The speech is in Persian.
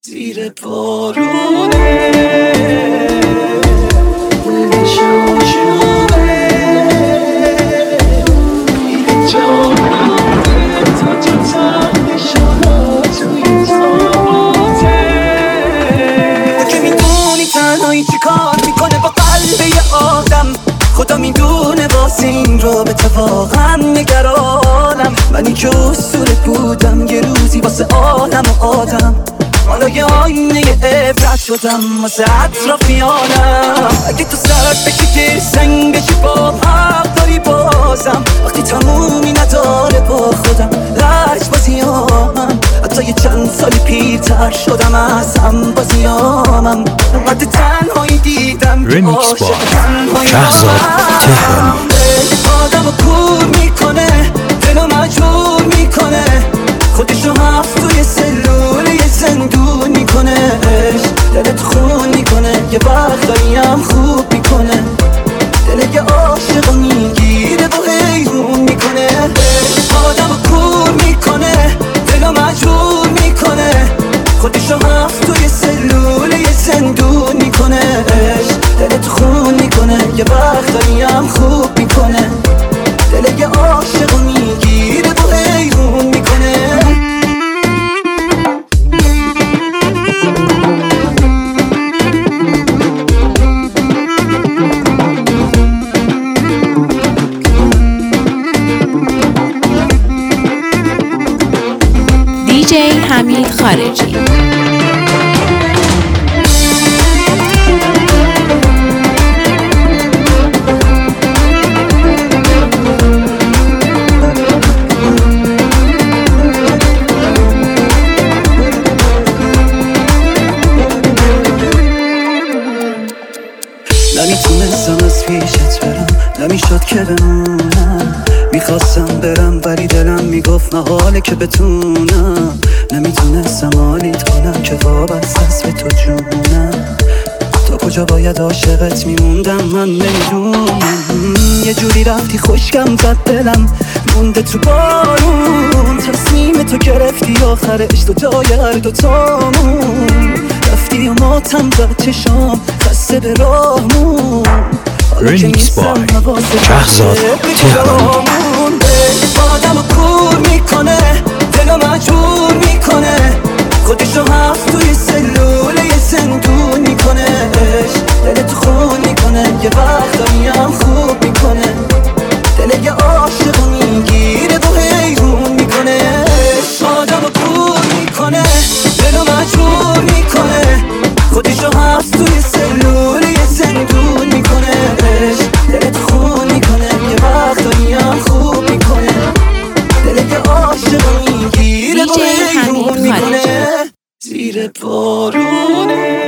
زیر بارونه شاشونه این جانونه تا نشانا توی تابوته که میدونی تنهایی چی کار میکنه با قلب یه آدم. خدا میدونه واسه این رابطه واقعا نگرانم. منی که اسطوره بودم یه روزی واسه عالم و آدم، حالا یه آینه عبرت شدم واسه اطرافیانم. اگه تو سر بکشی سنگ بشی با حق داری بازم، وقتی تمومی نداره با خودم لج بازیامم. حتی یه چند سالی پیرتر شدم از هم بازیامم. وقتی تنهایی دیدم ریمیکس با شهزاد تهران. آدمو کور میکنه، دلو مجبور میکنه، خودشو هفت توی سلول یه زندون میکنه. دلت خون میکنه، یه وقتایی هم خوب میکنه، دل یه عاشق میگیره و حیرون میکنه. آدمو کور میکنه، دلو مجبور میکنه، خودشو هفت توی سلول یه زندون میکنه. دلت خون میکنه، یه وقتایی هم خوب میکنه، دل یه عاشق میگیره و حیرون میکنه. DJ حمید خارجی. نمیتونستم از پیشت برم، نمیشد که بمونم. میخواستم برم ولی دلم میگفت محاله که بتونم. نمیتونستم حالیت کنم که وابسته است به تو جونم. تا کجا باید عاشقت میموندم من نمیدونم. یه جوری رفتی خوشگم زد دلم مونده تو بارون. تصمیم تو گرفتی آخرش تو جای هر دوتامون. رفتی و ماتم زد چشام خسته به راهمون. ریمیکس با شهزاد تهران. آدمو کور میکنه، دلو مجبور میکنه، خودشو هفت توی سلول یه زندون میکنه. دلت خون میکنه، یه وقتایی هم خوب میکنه، دل یه عاشق میگیره و حیرون میکنه. آدمو کور میکنه، دلو مجبور میکنه، خودشو هفت توی سلول یه زندون میکنه. دلت خون میکنه، یه وقتایی هم خوب میکنه، دل یه عاشق میگیره و حیرون میکنه. زیر بارونه